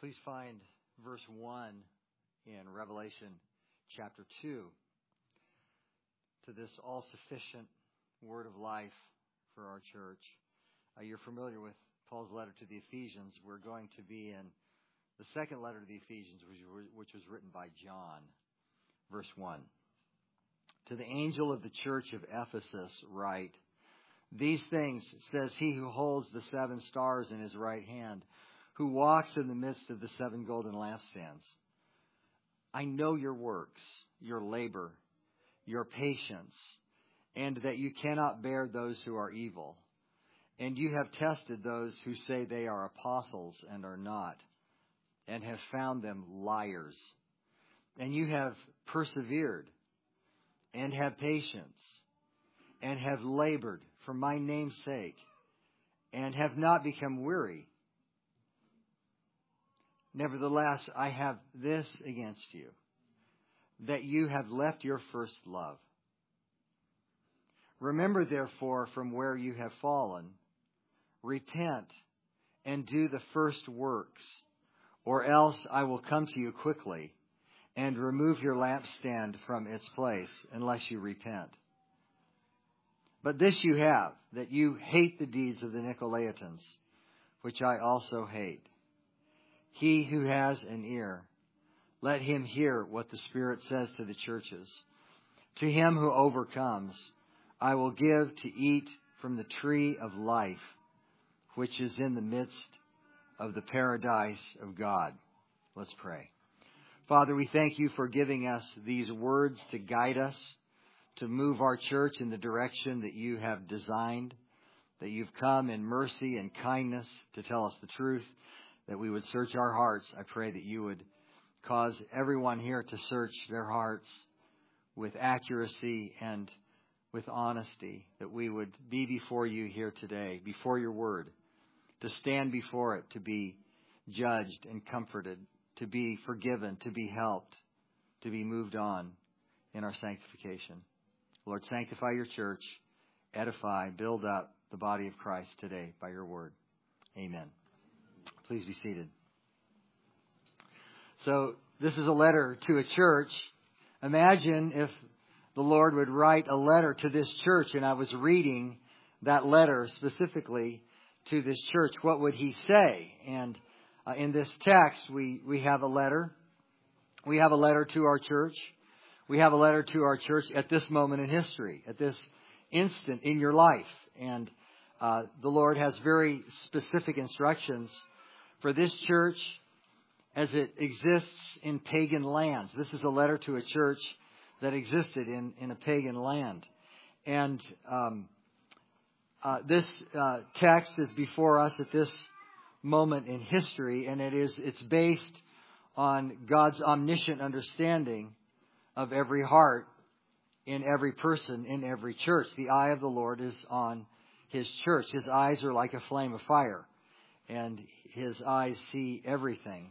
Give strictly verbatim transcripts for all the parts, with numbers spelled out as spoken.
Please find verse one in Revelation chapter two. To this all-sufficient word of life for our church. Uh, you're familiar with Paul's letter to the Ephesians. We're going to be in the second letter to the Ephesians, which, which was written by John. Verse one. To the angel of the church of Ephesus write, these things says he who holds the seven stars in his right hand, who walks in the midst of the seven golden lampstands. I know your works, your labor, your patience, and that you cannot bear those who are evil. And you have tested those who say they are apostles and are not, and have found them liars. And you have persevered, and have patience, and have labored for my name's sake, and have not become weary. Nevertheless, I have this against you, that you have left your first love. Remember, therefore, from where you have fallen, repent and do the first works, or else I will come to you quickly and remove your lampstand from its place, unless you repent. But this you have, that you hate the deeds of the Nicolaitans, which I also hate. He who has an ear, let him hear what the Spirit says to the churches. To him who overcomes, I will give to eat from the tree of life, which is in the midst of the paradise of God. Let's pray. Father, we thank you for giving us these words to guide us, to move our church in the direction that you have designed, that you've come in mercy and kindness to tell us the truth, that we would search our hearts. I pray that you would cause everyone here to search their hearts with accuracy and with honesty, that we would be before you here today, before your word, to stand before it, to be judged and comforted, to be forgiven, to be helped, to be moved on in our sanctification. Lord, sanctify your church, edify, build up the body of Christ today by your word. Amen. Please be seated. So this is a letter to a church. Imagine if the Lord would write a letter to this church, and I was reading that letter specifically to this church. What would he say? And uh, in this text, we, we have a letter. We have a letter to our church. We have a letter to our church at this moment in history, at this instant in your life. And uh, the Lord has very specific instructions for this church as it exists in pagan lands. This is a letter to a church that existed in, in a pagan land. And um, uh, this uh, text is before us at this moment in history, and it is it's based on God's omniscient understanding of every heart in every person in every church. The eye of the Lord is on His church. His eyes are like a flame of fire, and His eyes see everything.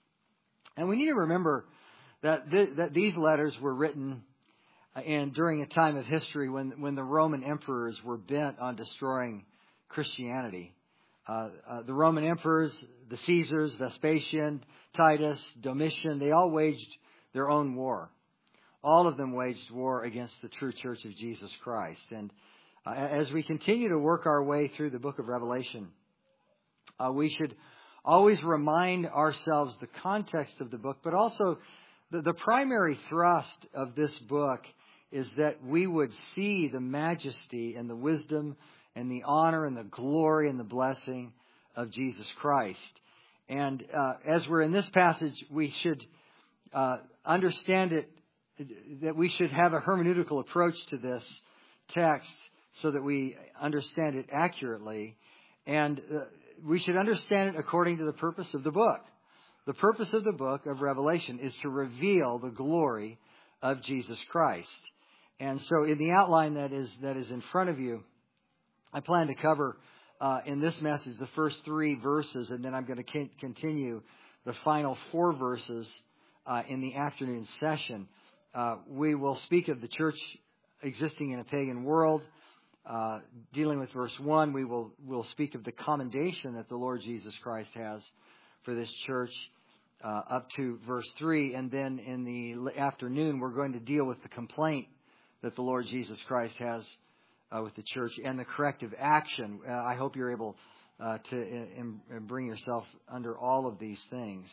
And we need to remember that th- that these letters were written in during a time of history when when the Roman emperors were bent on destroying Christianity. Uh, uh, the Roman emperors, the Caesars, Vespasian, Titus, Domitian, they all waged their own war. All of them waged war against the true church of Jesus Christ. And uh, as we continue to work our way through the book of Revelation, uh, we should always remind ourselves the context of the book, but also the, the primary thrust of this book is that we would see the majesty and the wisdom and the honor and the glory and the blessing of Jesus Christ. And uh, as we're in this passage, we should uh, understand it, that we should have a hermeneutical approach to this text so that we understand it accurately. And uh, we should understand it according to the purpose of the book. The purpose of the book of Revelation is to reveal the glory of Jesus Christ. And so in the outline that is that is in front of you, I plan to cover uh, in this message the first three verses, and then I'm going to continue the final four verses uh, in the afternoon session. Uh, we will speak of the church existing in a pagan world. Uh, dealing with verse one, we will will speak of the commendation that the Lord Jesus Christ has for this church. uh, up to verse three. And then in the afternoon, we're going to deal with the complaint that the Lord Jesus Christ has uh, with the church and the corrective action. Uh, I hope you're able uh, to in, in bring yourself under all of these things.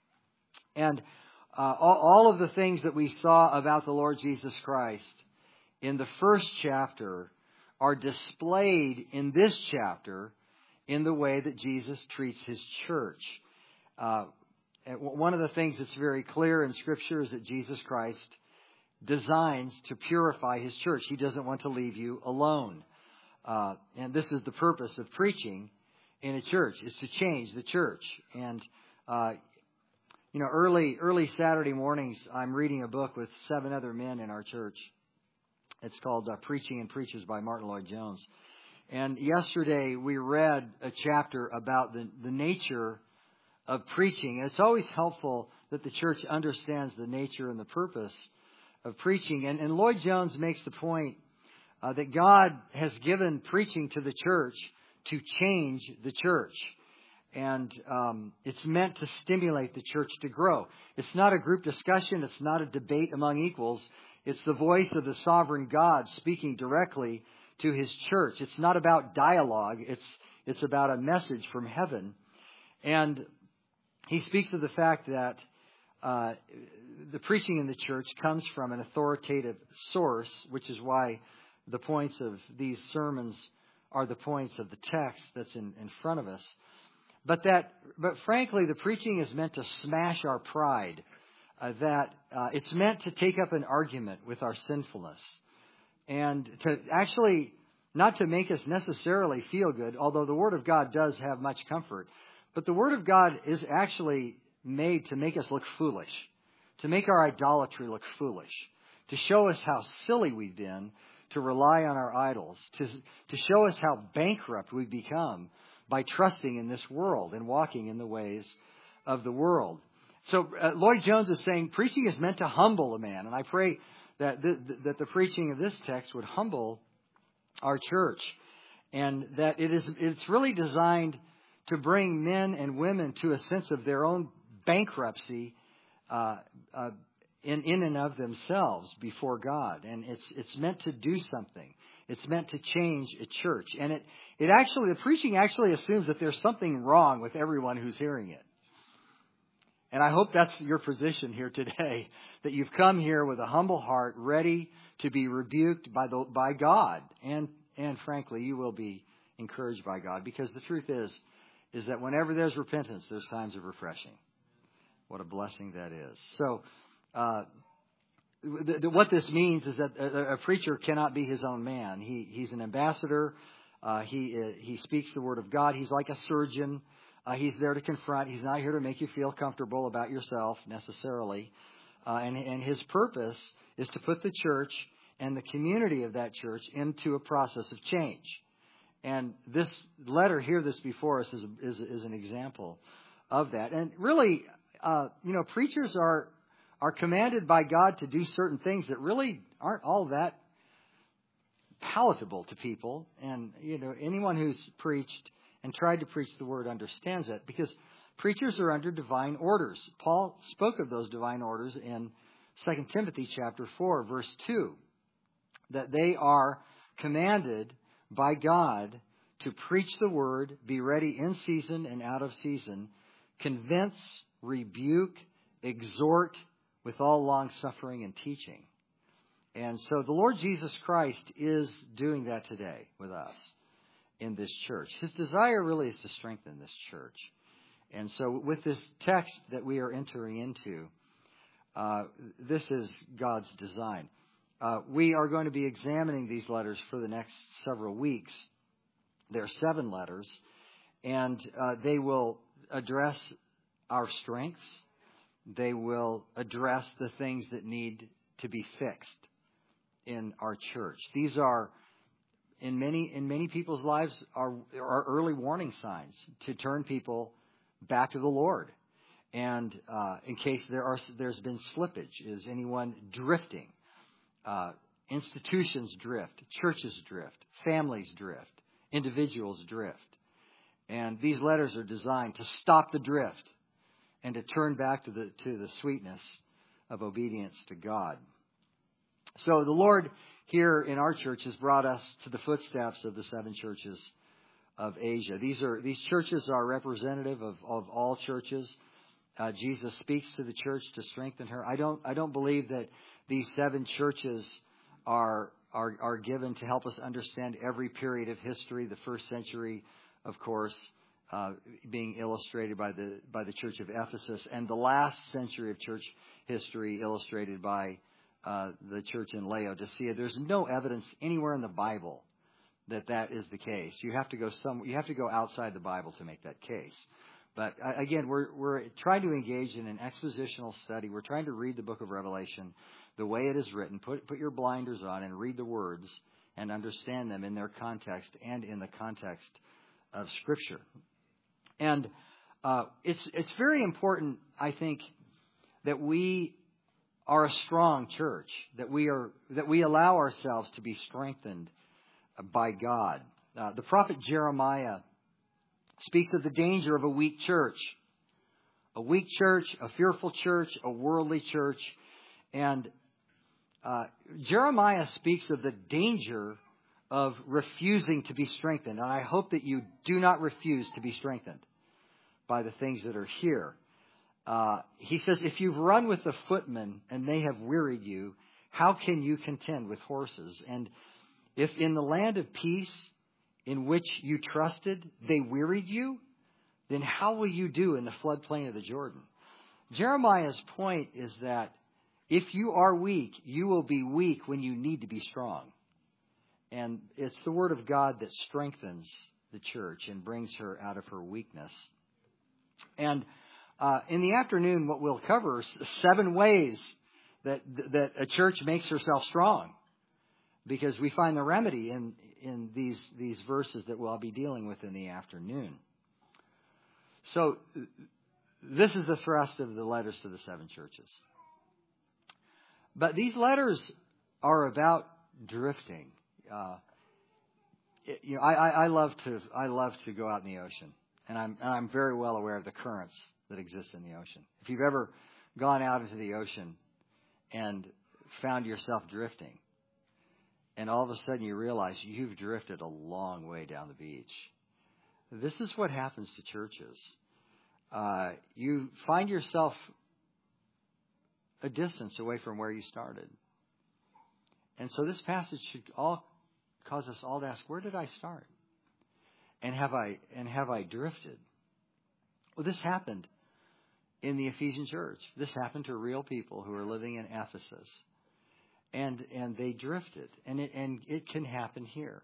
And uh, all, all of the things that we saw about the Lord Jesus Christ in the first chapter are displayed in this chapter in the way that Jesus treats His church. Uh, one of the things that's very clear in Scripture is that Jesus Christ designs to purify His church. He doesn't want to leave you alone. Uh, and this is the purpose of preaching in a church, is to change the church. And, uh, you know, early, early Saturday mornings, I'm reading a book with seven other men in our church. It's called uh, Preaching and Preachers by Martin Lloyd-Jones. And yesterday we read a chapter about the, the nature of preaching. And it's always helpful that the church understands the nature and the purpose of preaching. And, and Lloyd-Jones makes the point uh, that God has given preaching to the church to change the church. And um, it's meant to stimulate the church to grow. It's not a group discussion. It's not a debate among equals. It's the voice of the sovereign God speaking directly to His church. It's not about dialogue. It's it's about a message from heaven. And he speaks of the fact that uh, the preaching in the church comes from an authoritative source, which is why the points of these sermons are the points of the text that's in, in front of us. But that, but frankly, the preaching is meant to smash our pride. Uh, that uh, it's meant to take up an argument with our sinfulness and to actually not to make us necessarily feel good, although the Word of God does have much comfort. But the Word of God is actually made to make us look foolish, to make our idolatry look foolish, to show us how silly we've been to rely on our idols, to, to show us how bankrupt we've become by trusting in this world and walking in the ways of the world. So uh, Lloyd-Jones is saying preaching is meant to humble a man. And I pray that the, that the preaching of this text would humble our church. And that it is it's really designed to bring men and women to a sense of their own bankruptcy uh, uh, in, in and of themselves before God. And it's it's meant to do something. It's meant to change a church. And it, it actually, the preaching actually assumes that there's something wrong with everyone who's hearing it. And I hope that's your position here today, that you've come here with a humble heart, ready to be rebuked by the by God. And and frankly, you will be encouraged by God, because the truth is, is that whenever there's repentance, there's times of refreshing. What a blessing that is. So uh, th- th- what this means is that a, a preacher cannot be his own man. He He's an ambassador. Uh, he uh, he speaks the word of God. He's like a surgeon. Uh, he's there to confront. He's not here to make you feel comfortable about yourself necessarily. Uh, and, and his purpose is to put the church and the community of that church into a process of change. And this letter here that's before us is, is, is an example of that. And really, uh, you know, preachers are are commanded by God to do certain things that really aren't all that palatable to people. And, you know, anyone who's preached and tried to preach the word understands that, because preachers are under divine orders. Paul spoke of those divine orders in Second Timothy chapter four, verse two, that they are commanded by God to preach the word, be ready in season and out of season, convince, rebuke, exhort with all long suffering and teaching. And so the Lord Jesus Christ is doing that today with us in this church. His desire really is to strengthen this church. And so with this text that we are entering into, uh, this is God's design. Uh, we are going to be examining these letters for the next several weeks. There are seven letters, and uh, they will address our strengths. They will address the things that need to be fixed in our church. These are In many in many people's lives are are early warning signs to turn people back to the Lord, and uh, in case there are there's been slippage, is anyone drifting? Uh, institutions drift, churches drift, families drift, individuals drift, and these letters are designed to stop the drift and to turn back to the to the sweetness of obedience to God. So the Lord here in our church has brought us to the footsteps of the seven churches of Asia. These are these churches are representative of, of all churches. Uh, Jesus speaks to the church to strengthen her. I don't I don't believe that these seven churches are are are given to help us understand every period of history. The first century, of course, uh, being illustrated by the by the church of Ephesus, and the last century of church history illustrated by uh, the church in Laodicea. There's no evidence anywhere in the Bible that that is the case. You have to go some. You have to go outside the Bible to make that case. But again, we're we're trying to engage in an expositional study. We're trying to read the book of Revelation the way it is written. Put put your blinders on and read the words and understand them in their context and in the context of Scripture. And uh, it's it's very important, I think, that we are a strong church, that we are that we allow ourselves to be strengthened by God. Uh, the prophet Jeremiah speaks of the danger of a weak church. A weak church, a fearful church, a worldly church. And uh, Jeremiah speaks of the danger of refusing to be strengthened. And I hope that you do not refuse to be strengthened by the things that are here. Uh, he says, if you've run with the footmen and they have wearied you, how can you contend with horses? And if in the land of peace in which you trusted, they wearied you, then how will you do in the floodplain of the Jordan? Jeremiah's point is that if you are weak, you will be weak when you need to be strong. And it's the Word of God that strengthens the church and brings her out of her weakness. And uh, in the afternoon, what we'll cover is seven ways that that a church makes herself strong, because we find the remedy in in these these verses that we'll be dealing with in the afternoon. So this is the thrust of the letters to the seven churches. But these letters are about drifting. Uh, it, you know, I, I, I love to I love to go out in the ocean, and I'm and I'm very well aware of the currents that exist in the ocean. If you've ever gone out into the ocean and found yourself drifting, and all of a sudden you realize you've drifted a long way down the beach. This is what happens to churches. Uh, you find yourself a distance away from where you started. And so this passage should all cause us all to ask, where did I start? And have I and have I drifted? Well, this happened in the Ephesian church. This happened to real people who were living in Ephesus. And and they drifted. And it and it can happen here.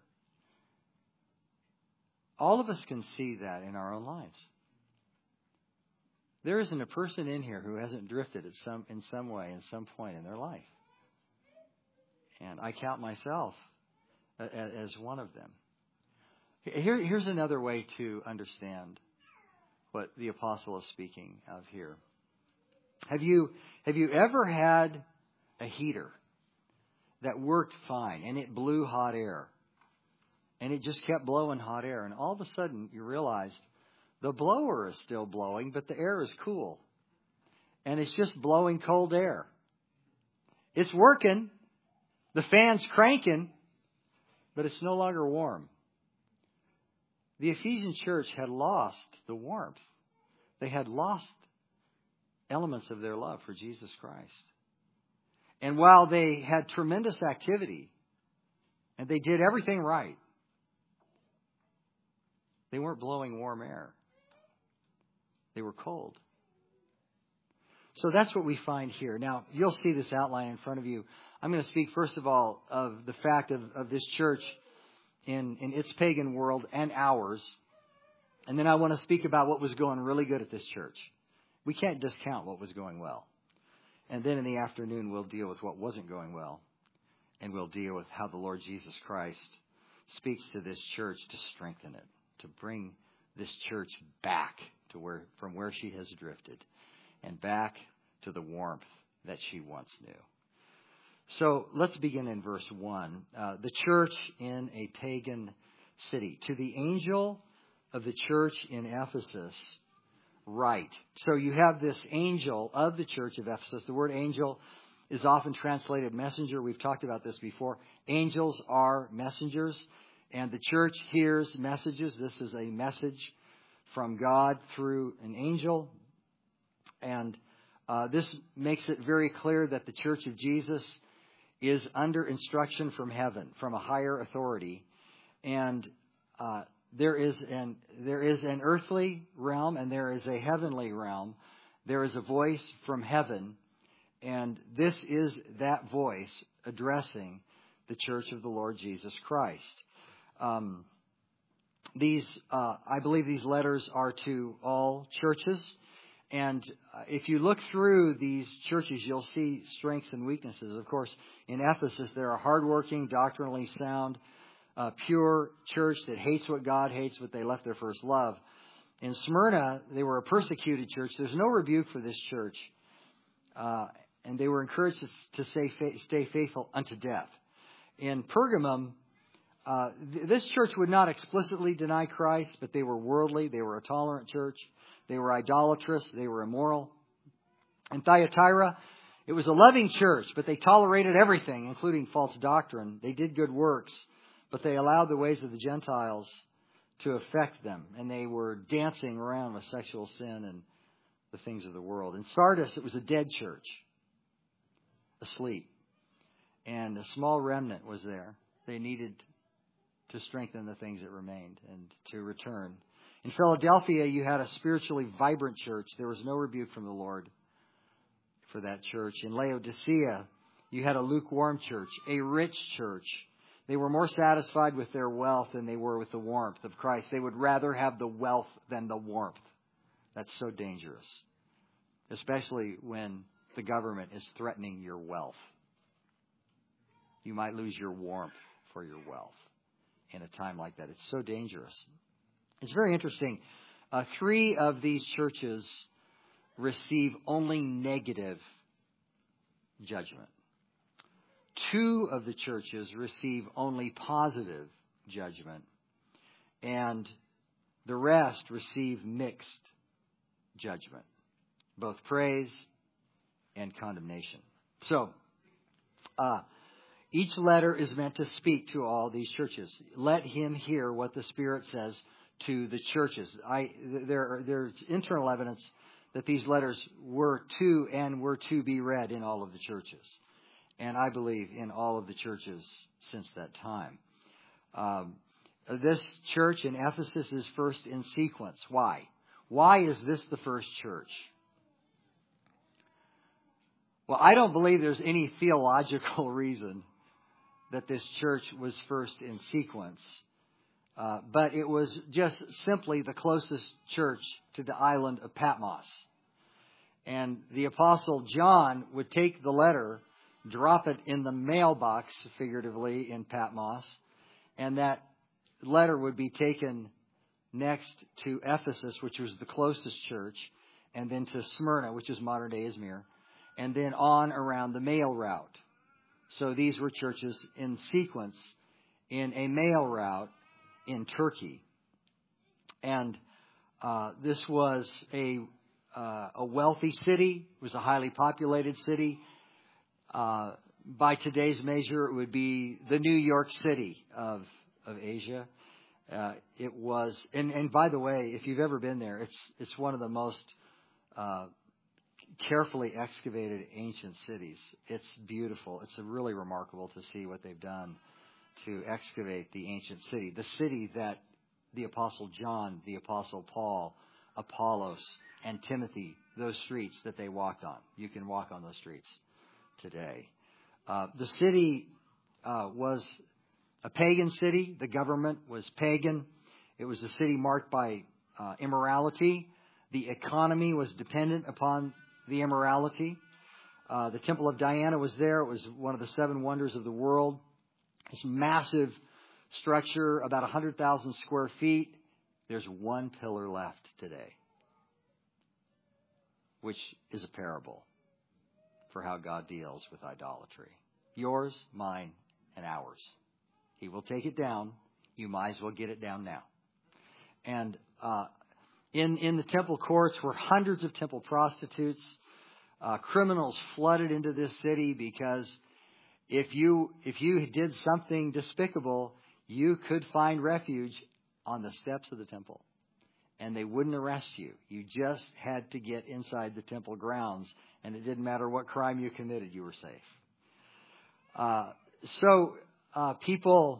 All of us can see that in our own lives. There isn't a person in here who hasn't drifted at some in some way, in some point in their life. And I count myself as one of them. Here, here's another way to understand what the apostle is speaking of here. Have you have you ever had a heater that worked fine and it blew hot air? And it just kept blowing hot air. And all of a sudden you realized the blower is still blowing, but the air is cool. And it's just blowing cold air. It's working. The fan's cranking, but it's no longer warm. The Ephesian church had lost the warmth. They had lost elements of their love for Jesus Christ. And while they had tremendous activity and they did everything right, they weren't blowing warm air. They were cold. So that's what we find here. Now, you'll see this outline in front of you. I'm going to speak, first of all, of the fact of, of this church in, in its pagan world and ours. And then I want to speak about what was going really good at this church. We can't discount what was going well. And then in the afternoon, we'll deal with what wasn't going well. And we'll deal with how the Lord Jesus Christ speaks to this church to strengthen it, to bring this church back to where from where she has drifted and back to the warmth that she once knew. So let's begin in verse one. Uh, the church in a pagan city. To the angel of the church in Ephesus, right. So you have this angel of the church of Ephesus. The word angel is often translated messenger. We've talked about this before. Angels are messengers, and the church hears messages. This is a message from God through an angel. And uh, this makes it very clear that the church of Jesus is under instruction from heaven, from a higher authority. And uh, there is an there is an earthly realm and there is a heavenly realm. There is a voice from heaven, and this is that voice addressing the church of the Lord Jesus Christ. Um, these, uh, I believe, these letters are to all churches, and uh, if you look through these churches, you'll see strengths and weaknesses. Of course, in Ephesus, they're a hardworking, doctrinally sound, uh, pure church that hates what God hates, but they left their first love. In Smyrna, they were a persecuted church. There's no rebuke for this church. Uh, and they were encouraged to, to stay, stay faithful unto death. In Pergamum, uh, th- this church would not explicitly deny Christ, but they were worldly. They were a tolerant church. They were idolatrous. They were immoral. In Thyatira, it was a loving church, but they tolerated everything, including false doctrine. They did good works, but they allowed the ways of the Gentiles to affect them, and they were dancing around with sexual sin and the things of the world. In Sardis, it was a dead church, asleep, and a small remnant was there. They needed to strengthen the things that remained and to return. In Philadelphia, you had a spiritually vibrant church. There was no rebuke from the Lord for that church. In Laodicea, you had a lukewarm church, a rich church. They were more satisfied with their wealth than they were with the warmth of Christ. They would rather have the wealth than the warmth. That's so dangerous, especially when the government is threatening your wealth. You might lose your warmth for your wealth in a time like that. It's so dangerous. It's very interesting. Uh, three of these churches receive only negative judgment. Two of the churches receive only positive judgment, and the rest receive mixed judgment, both praise and condemnation. So, uh, each letter is meant to speak to all these churches. Let him hear what the Spirit says to the churches. I, there, there's internal evidence that these letters were to and were to be read in all of the churches. And I believe in all of the churches since that time. Um, this church in Ephesus is first in sequence. Why? Why is this the first church? Well, I don't believe there's any theological reason that this church was first in sequence. Uh, but it was just simply the closest church to the island of Patmos. And the Apostle John would take the letter, drop it in the mailbox, figuratively, in Patmos, and that letter would be taken next to Ephesus, which was the closest church, and then to Smyrna, which is modern-day Izmir, and then on around the mail route. So these were churches in sequence in a mail route in Turkey. And uh, this was a uh, a wealthy city. It was a highly populated city. Uh, by today's measure, it would be the New York City of of Asia. Uh, it was, and, and by the way, if you've ever been there, it's it's one of the most uh, carefully excavated ancient cities. It's beautiful. It's really remarkable to see what they've done to excavate the ancient city. The city that the Apostle John, the Apostle Paul, Apollos, and Timothy, those streets that they walked on. You can walk on those streets today. Uh, the city uh, was a pagan city. The government was pagan. It was a city marked by uh, immorality. The economy was dependent upon the immorality. Uh, the Temple of Diana was there. It was one of the seven wonders of the world. This massive structure, about one hundred thousand square feet. There's one pillar left today, which is a parable for how God deals with idolatry. Yours, mine, and ours. He will take it down. You might as well get it down now. And uh, In, in the temple courts were hundreds of temple prostitutes. Uh, criminals flooded into this city because if you, if you did something despicable, you could find refuge on the steps of the temple. And they wouldn't arrest you. You just had to get inside the temple grounds. And it didn't matter what crime you committed, you were safe. Uh, so uh, people...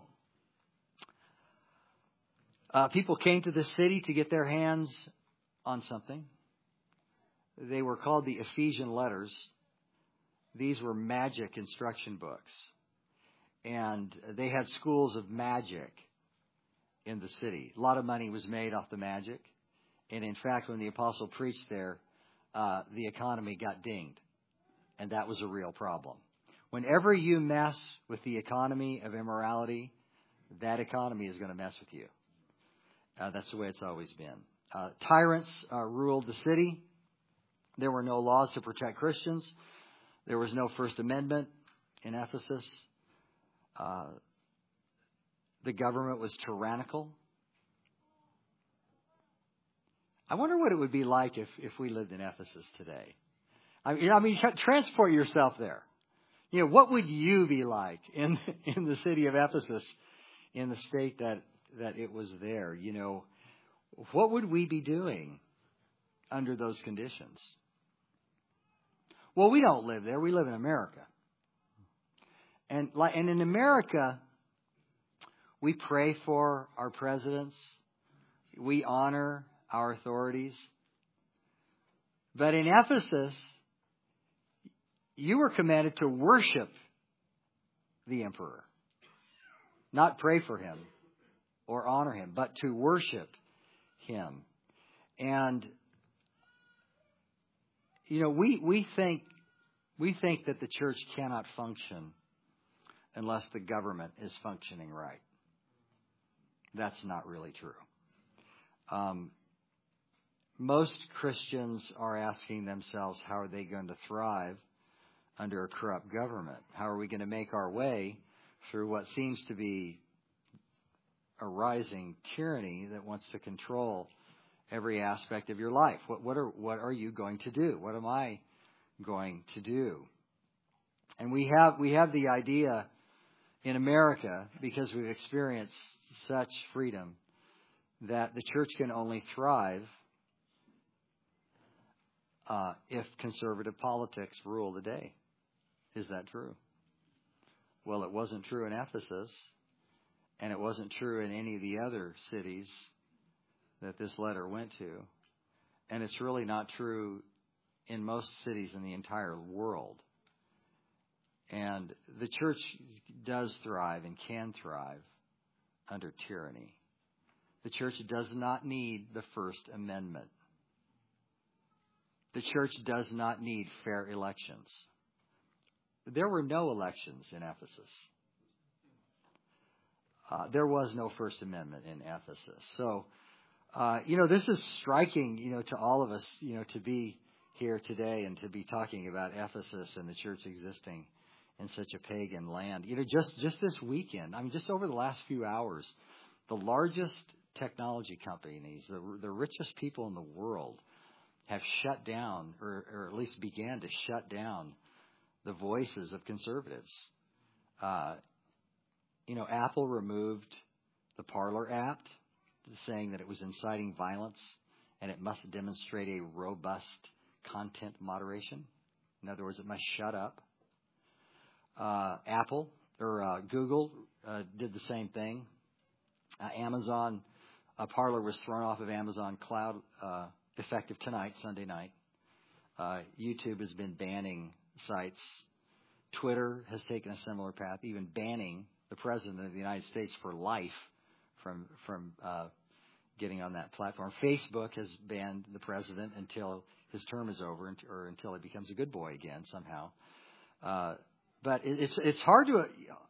Uh, people came to this city to get their hands on something. They were called the Ephesian letters. These were magic instruction books. And they had schools of magic in the city. A lot of money was made off the magic. And in fact, when the apostle preached there, uh, the economy got dinged. And that was a real problem. Whenever you mess with the economy of immorality, that economy is going to mess with you. Uh, that's the way it's always been. Uh, tyrants uh, ruled the city. There were no laws to protect Christians. There was no First Amendment in Ephesus. Uh, the government was tyrannical. I wonder what it would be like if, if we lived in Ephesus today. I mean, I mean, transport yourself there. You know, what would you be like in in the city of Ephesus, in the state that that it was there? You know, what would we be doing under those conditions? Well, we don't live there. We live in America. And like, and in America, we pray for our presidents. We honor our authorities. But in Ephesus, you were commanded to worship the emperor. Not pray for him or honor him, but to worship him. And, you know, we, we think we think that the church cannot function unless the government is functioning right. That's not really true. Um, most Christians are asking themselves, how are they going to thrive under a corrupt government? How are we going to make our way through what seems to be a rising tyranny that wants to control every aspect of your life? What, what are what are you going to do? What am I going to do? And we have we have the idea in America, because we've experienced such freedom, that the church can only thrive uh, if conservative politics rule the day. Is that true? Well, it wasn't true in Ephesus, and it wasn't true in any of the other cities that this letter went to. And it's really not true in most cities in the entire world. And the church does thrive and can thrive under tyranny. The church does not need the First Amendment. The church does not need fair elections. There were no elections in Ephesus. Uh, there was no First Amendment in Ephesus. So, uh, you know, this is striking, you know, to all of us, you know, to be here today and to be talking about Ephesus and the church existing in such a pagan land. You know, just, just this weekend, I mean, just over the last few hours, the largest technology companies, the, the richest people in the world, have shut down, or, or at least began to shut down, the voices of conservatives. Uh, you know, Apple removed the Parler app, saying that it was inciting violence and it must demonstrate a robust content moderation. In other words, it must shut up. Uh, Apple or uh, Google uh, did the same thing. Uh, Amazon, uh, Parler was thrown off of Amazon Cloud uh, effective tonight, Sunday night. Uh, YouTube has been banning sites. Twitter has taken a similar path, even banning the President of the United States for life from from uh, getting on that platform. Facebook has banned the President until his term is over, or until he becomes a good boy again somehow. Uh, but it, it's it's hard to. Uh,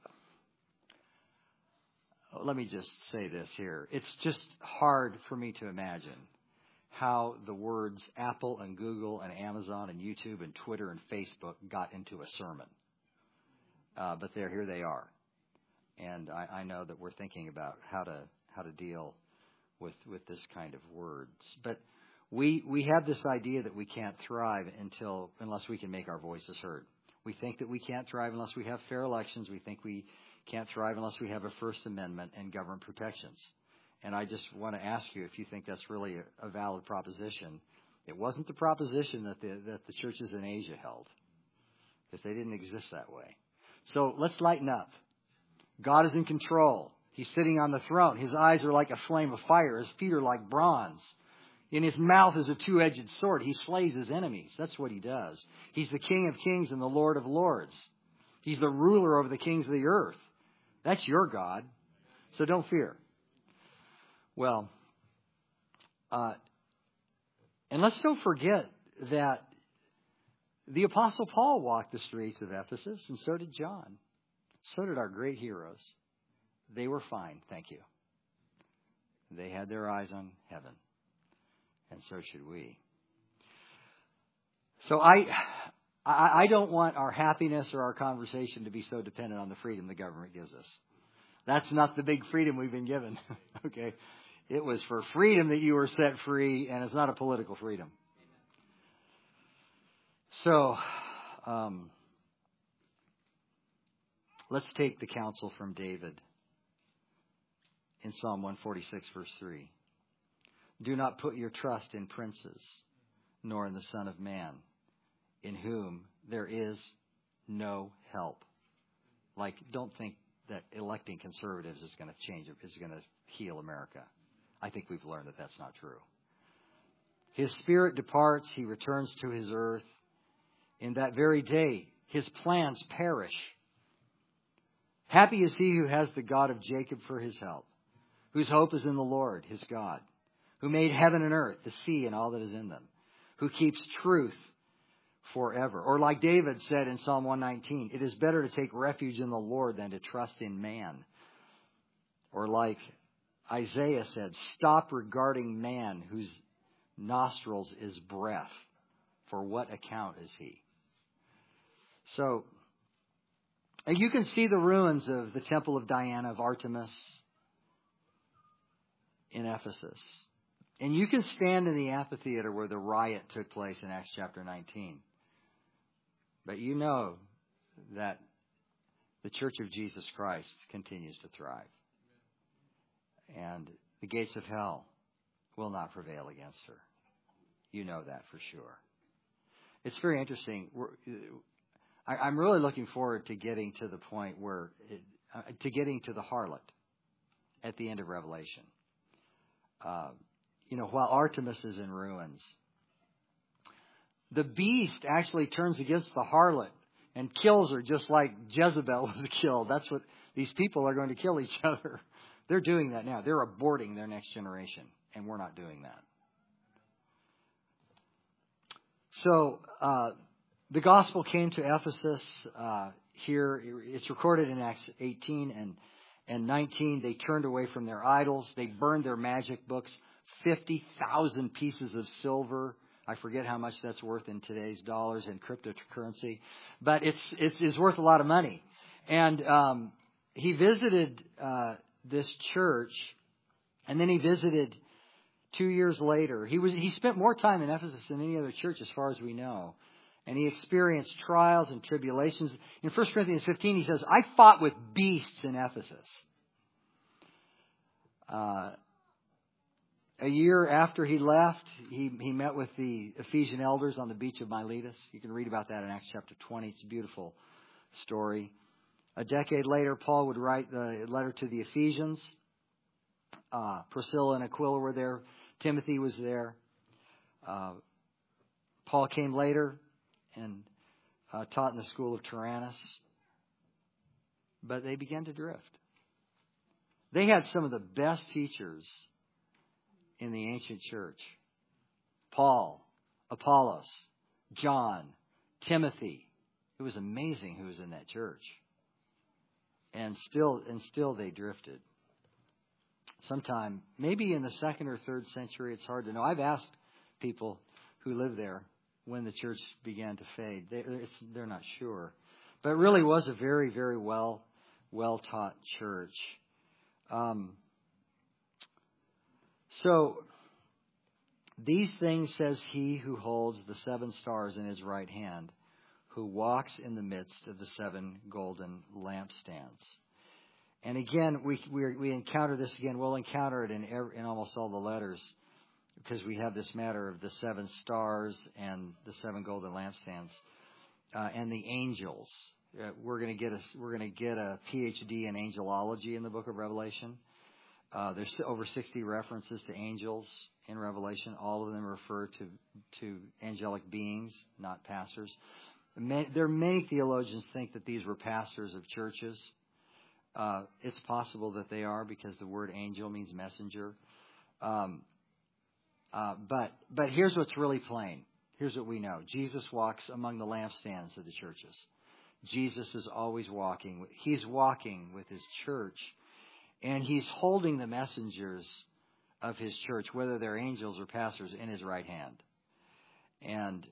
let me just say this here. It's just hard for me to imagine how the words Apple and Google and Amazon and YouTube and Twitter and Facebook got into a sermon. Uh, but there, here they are. And I, I know that we're thinking about how to how to deal with, with this kind of words. But we we have this idea that we can't thrive until unless we can make our voices heard. We think that we can't thrive unless we have fair elections. We think we can't thrive unless we have a First Amendment and government protections. And I just want to ask you if you think that's really a, a valid proposition. It wasn't the proposition that the that the churches in Asia held, because they didn't exist that way. So let's lighten up. God is in control. He's sitting on the throne. His eyes are like a flame of fire. His feet are like bronze. In his mouth is a two-edged sword. He slays his enemies. That's what he does. He's the King of kings and the Lord of lords. He's the ruler over the kings of the earth. That's your God. So don't fear. Well, uh, and let's don't forget that the Apostle Paul walked the streets of Ephesus, and so did John. So did our great heroes. They were fine, thank you. They had their eyes on heaven. And so should we. So I, I, I don't want our happiness or our conversation to be so dependent on the freedom the government gives us. That's not the big freedom we've been given. Okay, it was for freedom that you were set free, and it's not a political freedom. So, um, let's take the counsel from David in Psalm one forty-six, verse three. Do not put your trust in princes, nor in the Son of Man, in whom there is no help. Like, don't think that electing conservatives is going to change, is going to heal America. I think we've learned that that's not true. His spirit departs, he returns to his earth. In that very day, his plans perish. Happy is he who has the God of Jacob for his help, whose hope is in the Lord, his God, who made heaven and earth, the sea and all that is in them, who keeps truth forever. Or like David said in Psalm one nineteen, it is better to take refuge in the Lord than to trust in man. Or like Isaiah said, stop regarding man whose nostrils is breath. For what account is he? So, you can see the ruins of the temple of Diana, of Artemis in Ephesus. And you can stand in the amphitheater where the riot took place in Acts chapter nineteen. But you know that the Church of Jesus Christ continues to thrive. And the gates of hell will not prevail against her. You know that for sure. It's very interesting. We're, I, I'm really looking forward to getting to the point where, it, uh, to getting to the harlot at the end of Revelation. Uh, you know, while Artemis is in ruins, the beast actually turns against the harlot and kills her just like Jezebel was killed. That's what these people are going to kill each other. They're doing that now. They're aborting their next generation, and we're not doing that. So uh, the gospel came to Ephesus. Uh, here, it's recorded in Acts eighteen and, and nineteen. They turned away from their idols. They burned their magic books. fifty thousand pieces of silver. I forget how much that's worth in today's dollars and cryptocurrency. But it's, it's, it's worth a lot of money. And um, he visited uh, this church, and then he visited two years later. He was he spent more time in Ephesus than any other church as far as we know. And he experienced trials and tribulations. In First Corinthians fifteen, he says, I fought with beasts in Ephesus. Uh, a year after he left, he, he met with the Ephesian elders on the beach of Miletus. You can read about that in Acts chapter twenty. It's a beautiful story. A decade later, Paul would write the letter to the Ephesians. Uh, Priscilla and Aquila were there. Timothy was there. Uh, Paul came later and uh, taught in the school of Tyrannus. But they began to drift. They had some of the best teachers in the ancient church. Paul, Apollos, John, Timothy. It was amazing who was in that church. And still, and still they drifted. Sometime, maybe in the second or third century, it's hard to know. I've asked people who live there when the church began to fade. They, it's, they're not sure. But it really was a very, very well, well-taught church. Um, So, these things says he who holds the seven stars in his right hand, who walks in the midst of the seven golden lampstands. And again, we we, we encounter this again. We'll encounter it in every, in almost all the letters, because we have this matter of the seven stars and the seven golden lampstands, uh, and the angels. Uh, we're going to get a we're going to get a P H D in angelology in the book of Revelation. Uh, there's over sixty references to angels in Revelation. All of them refer to to angelic beings, not pastors. Many, there are many theologians think that these were pastors of churches. Uh, it's possible that they are, because the word angel means messenger. Um, uh, but but here's what's really plain. Here's what we know. Jesus walks among the lampstands of the churches. Jesus is always walking. He's walking with his church, and he's holding the messengers of his church, whether they're angels or pastors, in his right hand. And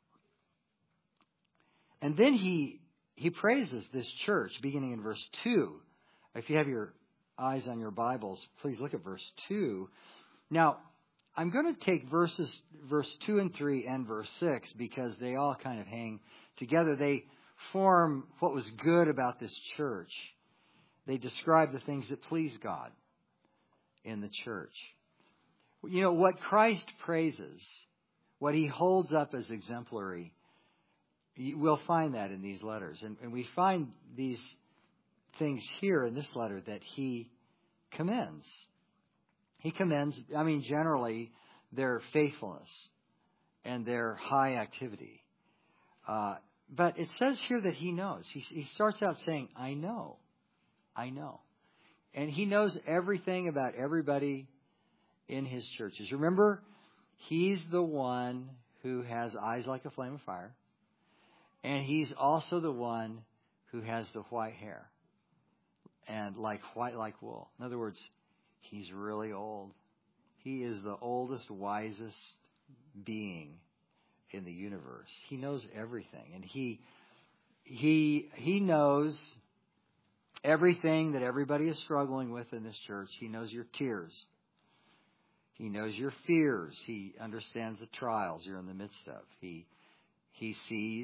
and then he he praises this church, beginning in verse two. If you have your eyes on your Bibles, please look at verse two. Now, I'm going to take verses verse two and three and verse six, because they all kind of hang together. They form what was good about this church. They describe the things that please God in the church. You know, what Christ praises, what he holds up as exemplary, we'll find that in these letters. And, and we find these things here in this letter that he commends. He commends, I mean, generally, their faithfulness and their high activity. Uh, but it says here that he knows. He, he starts out saying, I know. I know. And he knows everything about everybody in his churches. Remember, he's the one who has eyes like a flame of fire. And he's also the one who has the white hair. And like white like wool. In other words, he's really old. He is the oldest, wisest being in the universe. He knows everything. And he he he knows everything that everybody is struggling with in this church. He knows your tears. He knows your fears. He understands the trials you're in the midst of. He he sees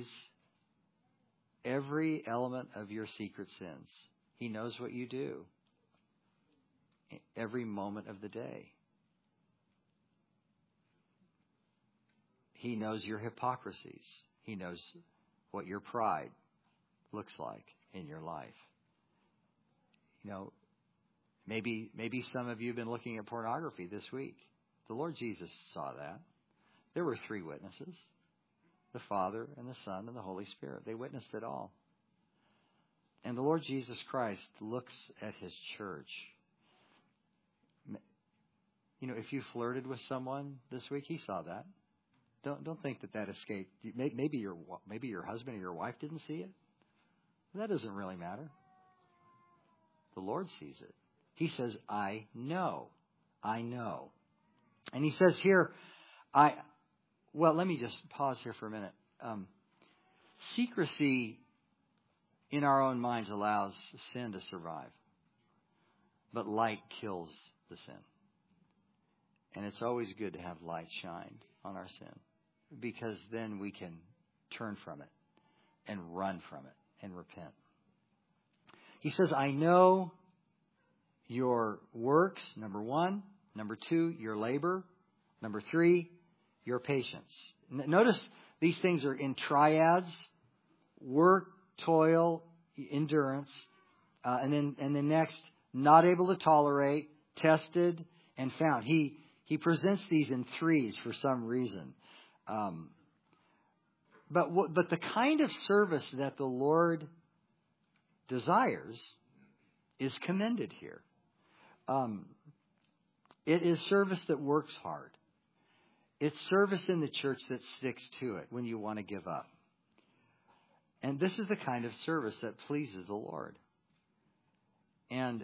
every element of your secret sins. He knows what you do every moment of the day. He knows your hypocrisies. He knows what your pride looks like in your life. You know, maybe maybe some of you have been looking at pornography this week. The Lord Jesus saw that. There were three witnesses, the Father and the Son and the Holy Spirit. They witnessed it all. And the Lord Jesus Christ looks at his church. You know, if you flirted with someone this week, he saw that. Don't don't think that that escaped. Maybe your maybe your husband or your wife didn't see it. That doesn't really matter. The Lord sees it. He says, I know. I know. And he says here, I, well, let me just pause here for a minute. Um, secrecy in our own minds allows sin to survive. But light kills the sin. And it's always good to have light shine on our sin, because then we can turn from it and run from it and repent. He says, I know your works, number one. Number two, your labor. Number three, your patience. Notice these things are in triads: work, toil, endurance. Uh, and then and then next, not able to tolerate, tested, and found. He he presents these in threes for some reason. Um, but what, but the kind of service that the Lord desires is commended here. Um, it is service that works hard. It's service in the church that sticks to it when you want to give up. And this is the kind of service that pleases the Lord. And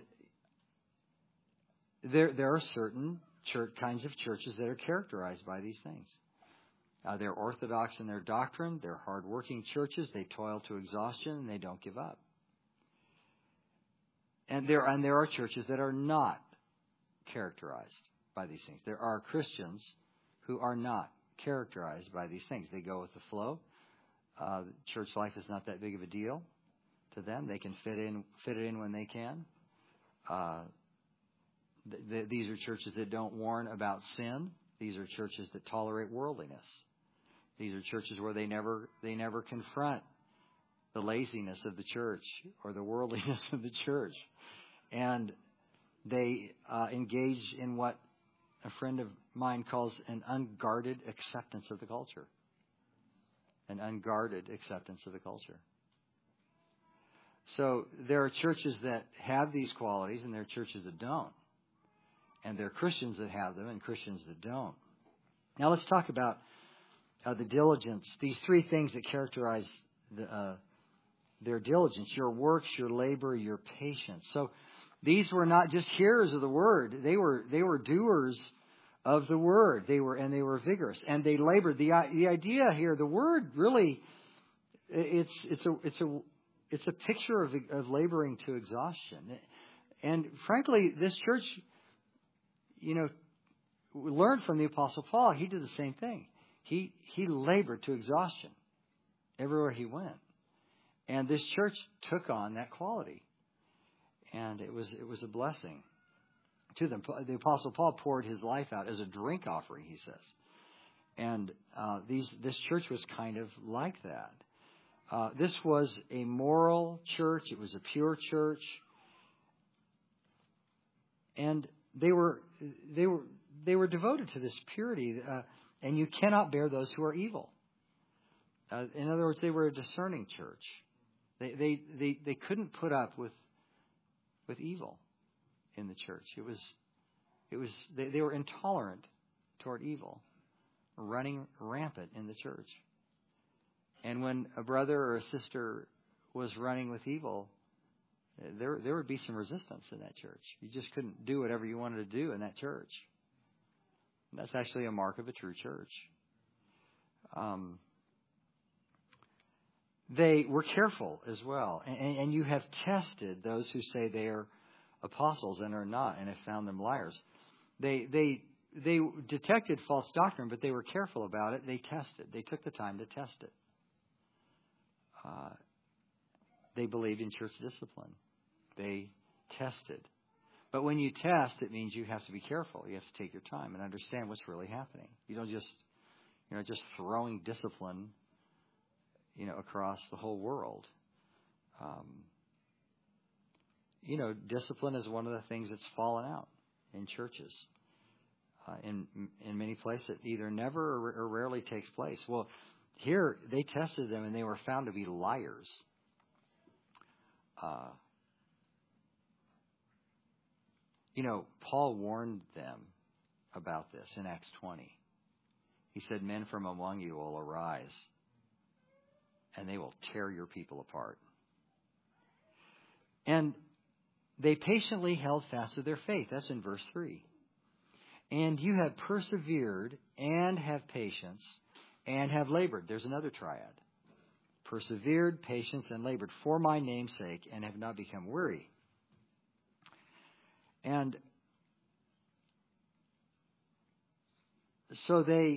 there there are certain church, kinds of churches that are characterized by these things. Uh, they're orthodox in their doctrine. They're hardworking churches. They toil to exhaustion and they don't give up. And there and there are churches that are not characterized by these things. There are Christians who are not characterized by these things. They go with the flow. Uh, church life is not that big of a deal to them. They can fit in, fit it in when they can. Uh, th- th- these are churches that don't warn about sin. These are churches that tolerate worldliness. These are churches where they never they never confront the laziness of the church or the worldliness of the church. And they uh, engage in what a friend of mine calls an unguarded acceptance of the culture. An unguarded acceptance of the culture. So there are churches that have these qualities and there are churches that don't. And there are Christians that have them and Christians that don't. Now let's talk about uh, the diligence. These three things that characterize the, uh, their diligence. Your works, your labor, your patience. So these were not just hearers of the word. They were they were doers of the word. They were and they were vigorous. And they labored. The the idea here, the word really it's it's a it's a it's a picture of of laboring to exhaustion. And frankly, this church, you know, we learned from the Apostle Paul. He did the same thing. He he labored to exhaustion everywhere he went, and this church took on that quality, and it was it was a blessing to them. The Apostle Paul poured his life out as a drink offering, he says, and uh, these this church was kind of like that. Uh, this was a moral church. It was a pure church, and they were they were. They were devoted to this purity, uh, and you cannot bear those who are evil. Uh, in other words, they were a discerning church. They, they they they couldn't put up with with evil in the church. It was it was they, they were intolerant toward evil, running rampant in the church. And when a brother or a sister was running with evil, there there would be some resistance in that church. You just couldn't do whatever you wanted to do in that church. That's actually a mark of a true church. Um, they were careful as well. And, and you have tested those who say they are apostles and are not and have found them liars. They they they detected false doctrine, but they were careful about it. They tested. They took the time to test it. Uh, they believed in church discipline. They tested. But when you test, it means you have to be careful. You have to take your time and understand what's really happening. You don't just, you know, just throwing discipline, you know, across the whole world. Um, you know, discipline is one of the things that's fallen out in churches. Uh, in in many places, it either never or, or rarely takes place. Well, here they tested them and they were found to be liars. Uh, You know, Paul warned them about this in Acts twenty. He said, men from among you will arise, and they will tear your people apart. And they patiently held fast to their faith. That's in verse three. And you have persevered and have patience and have labored. There's another triad. Persevered, patience, and labored for my name's sake and have not become weary. And so they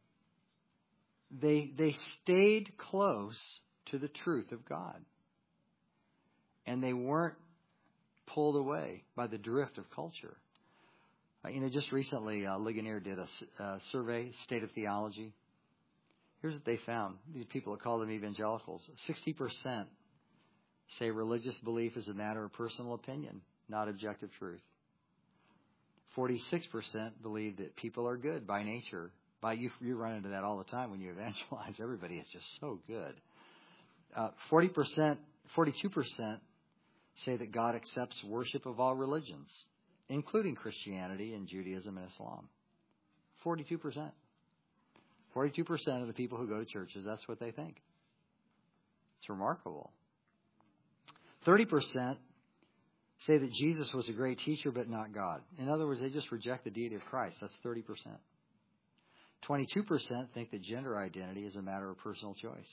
they they stayed close to the truth of God. And they weren't pulled away by the drift of culture. Uh, you know, just recently, uh, Ligonier did a uh, survey, State of Theology. Here's what they found. These people that call them evangelicals. sixty percent say religious belief is a matter of personal opinion, not objective truth. forty-six percent believe that people are good by nature. By you, you run into that all the time when you evangelize. Everybody is just so good. Uh, forty percent, forty-two percent say that God accepts worship of all religions, including Christianity and Judaism and Islam. forty-two percent. forty-two percent of the people who go to churches, that's what they think. It's remarkable. thirty percent say that Jesus was a great teacher, but not God. In other words, they just reject the deity of Christ. That's thirty percent. twenty-two percent think that gender identity is a matter of personal choice.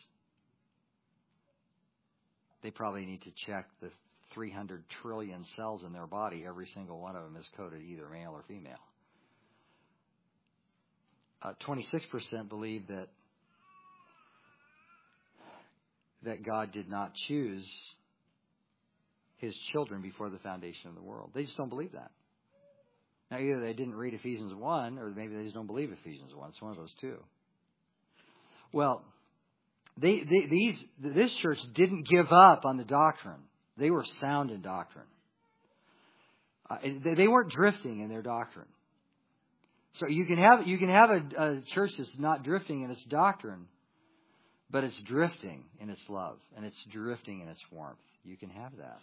They probably need to check the three hundred trillion cells in their body. Every single one of them is coded either male or female. uh, twenty-six percent believe that that God did not choose His children before the foundation of the world. They just don't believe that. Now, either they didn't read Ephesians one, or maybe they just don't believe Ephesians one. It's one of those two. Well, they, they, these this church didn't give up on the doctrine. They were sound in doctrine. Uh, they, they weren't drifting in their doctrine. So you can have you can have a, a church that's not drifting in its doctrine, but it's drifting in its love and it's drifting in its warmth. You can have that.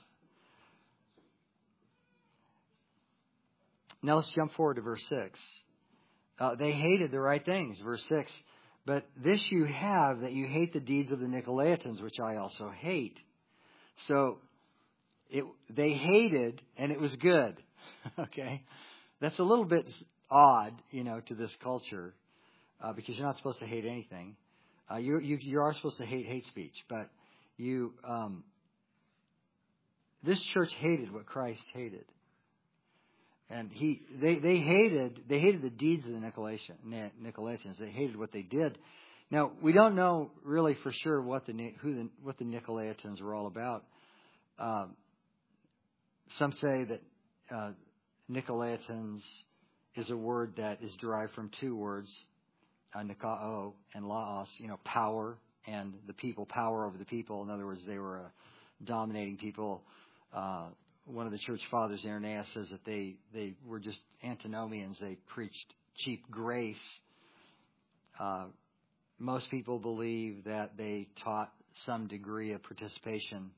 Now let's jump forward to verse six. Uh, they hated the right things, verse six. But this you have, that you hate the deeds of the Nicolaitans, which I also hate. So it, they hated, and it was good. Okay? That's a little bit odd, you know, to this culture, uh, because you're not supposed to hate anything. Uh, you, you you are supposed to hate hate speech, but you um, this church hated what Christ hated. And he, they, they hated, they hated the deeds of the Nicolaitans. They hated what they did. Now, we don't know really for sure what the, who the, what the Nicolaitans were all about. Um, some say that uh, Nicolaitans is a word that is derived from two words, uh, nikao and laos, you know, power and the people, power over the people. In other words, they were a dominating people. Uh, One of the church fathers, Irenaeus, says that they, they were just antinomians. They preached cheap grace. Uh, most people believe that they taught some degree of participation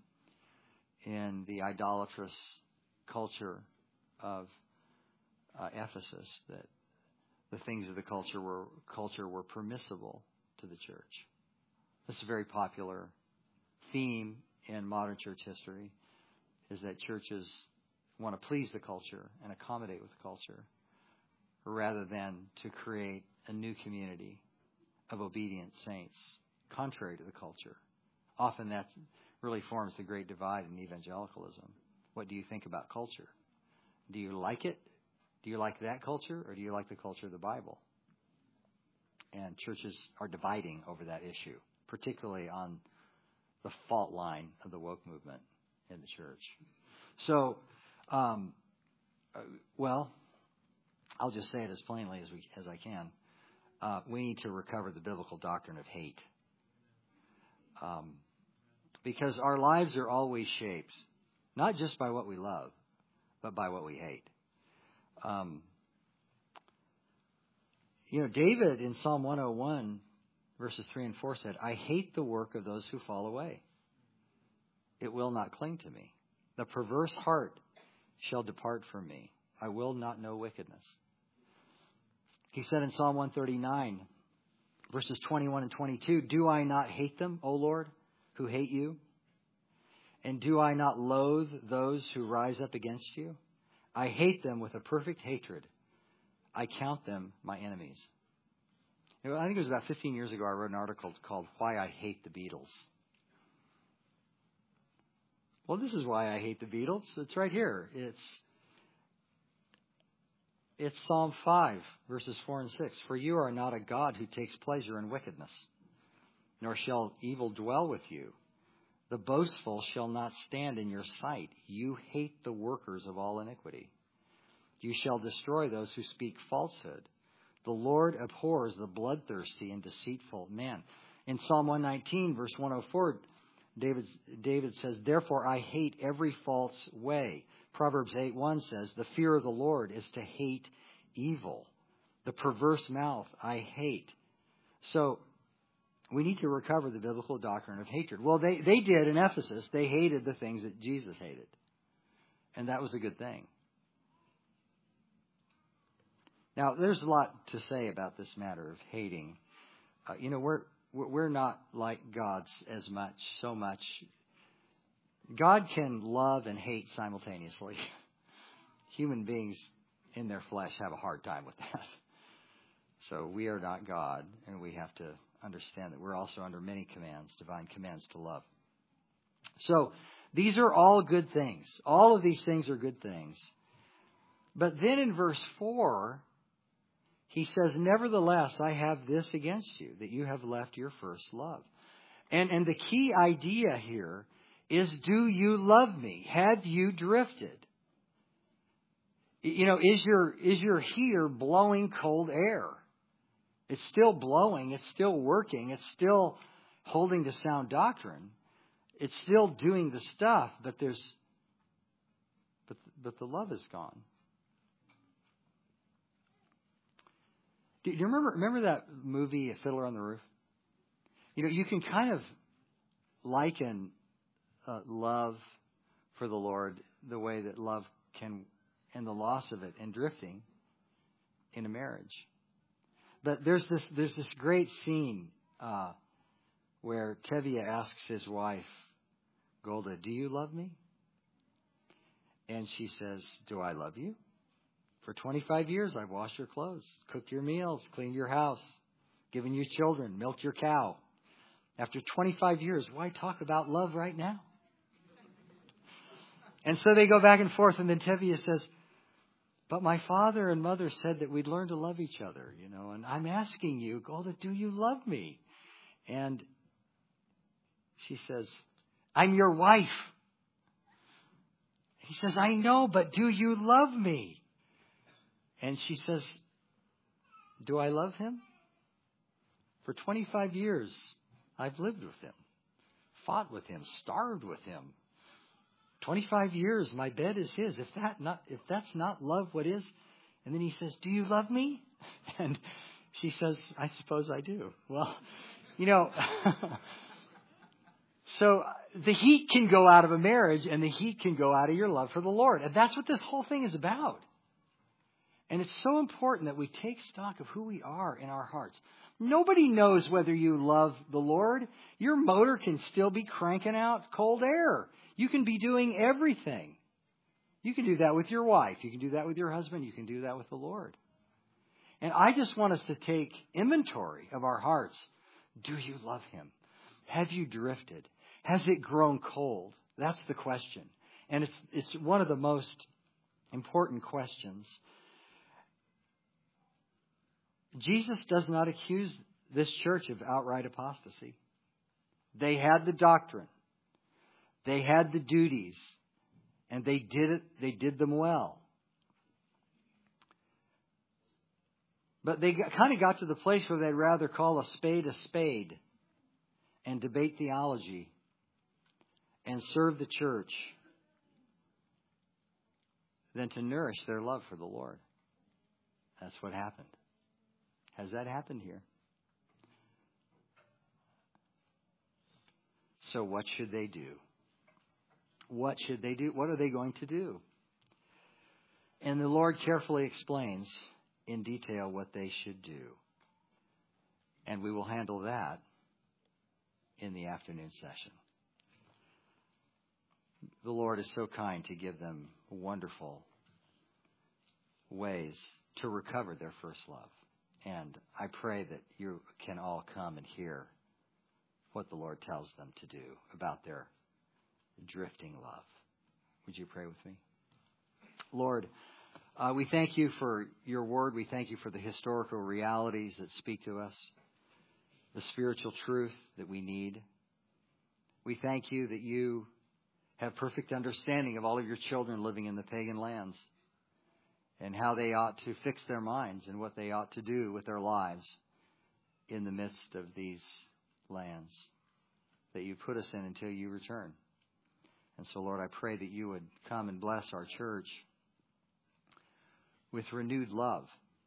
in the idolatrous culture of uh, Ephesus, that the things of the culture were culture were permissible to the church. This is a very popular theme in modern church history, is that churches want to please the culture and accommodate with the culture rather than to create a new community of obedient saints, contrary to the culture. Often that really forms the great divide in evangelicalism. What do you think about culture? Do you like it? Do you like that culture, or do you like the culture of the Bible? And churches are dividing over that issue, particularly on the fault line of the woke movement in the church. So, um, well, I'll just say it as plainly as we as I can. Uh, we need to recover the biblical doctrine of hate, um, because our lives are always shaped not just by what we love, but by what we hate. Um, you know, David in Psalm one oh one, verses three and four said, "I hate the work of those who fall away. It will not cling to me. The perverse heart shall depart from me. I will not know wickedness." He said in Psalm one thirty-nine, verses twenty-one and twenty-two, "Do I not hate them, O Lord, who hate you? And do I not loathe those who rise up against you? I hate them with a perfect hatred. I count them my enemies." You know, I think it was about fifteen years ago I wrote an article called "Why I Hate the Beatles." Well, this is why I hate the Beatles. It's right here. It's it's Psalm five, verses four and six. "For you are not a God who takes pleasure in wickedness, nor shall evil dwell with you. The boastful shall not stand in your sight. You hate the workers of all iniquity. You shall destroy those who speak falsehood. The Lord abhors the bloodthirsty and deceitful man." In Psalm one nineteen, verse one oh four, David, David says, "Therefore I hate every false way." Proverbs eight one says, "The fear of the Lord is to hate evil. The perverse mouth I hate." So we need to recover the biblical doctrine of hatred. Well, they, they did in Ephesus. They hated the things that Jesus hated. And that was a good thing. Now, there's a lot to say about this matter of hating. Uh, you know, we're we're not like God's as much, so much. God can love and hate simultaneously. Human beings in their flesh have a hard time with that. So we are not God, and we have to understand that we're also under many commands, divine commands to love. So these are all good things. All of these things are good things. But then in verse four, he says, nevertheless, I have this against you, that you have left your first love. And, and the key idea here is, do you love me? Have you drifted? You know, is your, is your heater blowing cold air? It's still blowing. It's still working. It's still holding to sound doctrine. It's still doing the stuff, but there's, but, but the love is gone. Do you remember, remember that movie, Fiddler on the Roof? You know, you can kind of liken uh, love for the Lord the way that love can, and the loss of it, and drifting in a marriage. But there's this there's this great scene uh, where Tevye asks his wife, Golda, do you love me? And she says, do I love you? For twenty-five years, I've washed your clothes, cooked your meals, cleaned your house, given you children, milked your cow. After twenty-five years, why talk about love right now? And so they go back and forth, and then Tevye says, but my father and mother said that we'd learn to love each other, you know, and I'm asking you, Golda, do you love me? And she says, I'm your wife. He says, I know, but do you love me? And she says, do I love him? For twenty-five years, I've lived with him, fought with him, starved with him. twenty-five years, my bed is his. If that not, if that's not love, what is? And then he says, do you love me? And she says, I suppose I do. Well, you know, so the heat can go out of a marriage, and the heat can go out of your love for the Lord. And that's what this whole thing is about. And it's so important that we take stock of who we are in our hearts. Nobody knows whether you love the Lord. Your motor can still be cranking out cold air. You can be doing everything. You can do that with your wife. You can do that with your husband. You can do that with the Lord. And I just want us to take inventory of our hearts. Do you love him? Have you drifted? Has it grown cold? That's the question. And it's it's one of the most important questions. Jesus does not accuse this church of outright apostasy. They had the doctrine. They had the duties. And they did it, they did them well. But they got, kind of got to the place where they'd rather call a spade a spade and debate theology and serve the church than to nourish their love for the Lord. That's what happened. Has that happened here? So what should they do? What should they do? What are they going to do? And the Lord carefully explains in detail what they should do. And we will handle that in the afternoon session. The Lord is so kind to give them wonderful ways to recover their first love. And I pray that you can all come and hear what the Lord tells them to do about their drifting love. Would you pray with me? Lord, uh, we thank you for your word. We thank you for the historical realities that speak to us, the spiritual truth that we need. We thank you that you have perfect understanding of all of your children living in the pagan lands, and how they ought to fix their minds and what they ought to do with their lives in the midst of these lands that you put us in until you return. And so, Lord, I pray that you would come and bless our church with renewed love.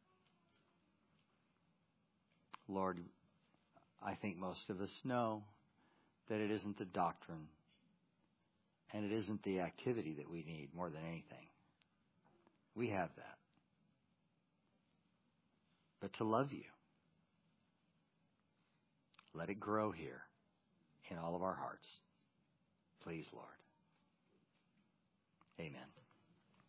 Lord, I think most of us know that it isn't the doctrine and it isn't the activity that we need more than anything. We have that. But to love you, let it grow here in all of our hearts. Please, Lord. Amen.